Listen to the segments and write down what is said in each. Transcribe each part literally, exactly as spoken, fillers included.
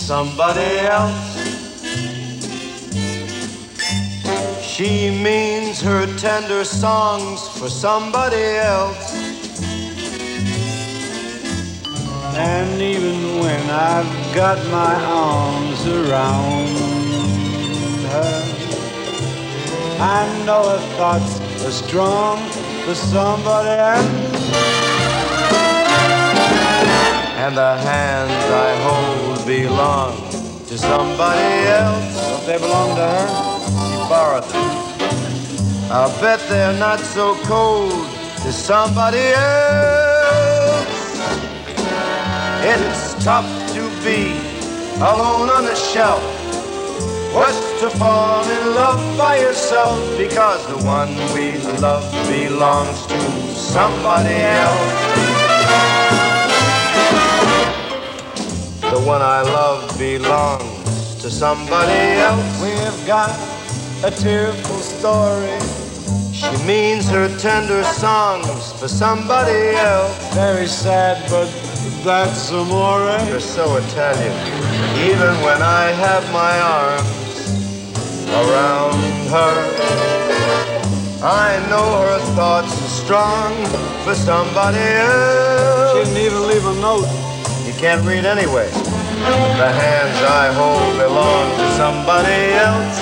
somebody else. She means her tender songs for somebody else. And even when I've got my arms around her, I know her thoughts are strong for somebody else. And the hands I hold belong to somebody else. Don't they belong to her? She borrowed them. I'll bet they're not so cold to somebody else. It's tough to be alone on the shelf. Worse to fall in love by yourself, because the one we love belongs to somebody else. The one I love belongs to somebody else. We've got a tearful story. She means her tender songs for somebody else. Very sad, but that's amore. You're so Italian. Even when I have my arms around her, I know her thoughts are strong for somebody else. She didn't even leave a note. You can't read anyway. The hands I hold belong to somebody else.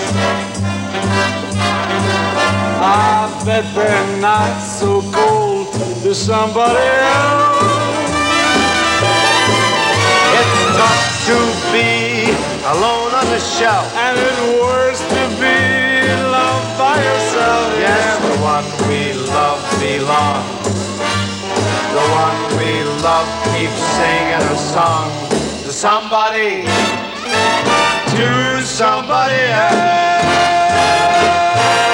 I bet they're not so cold to somebody else. It's tough to be alone on the shelf, and it's worse to be loved by yourself. Yes, yeah. The one we love belongs. The one we love keeps singing a song to somebody, to somebody else.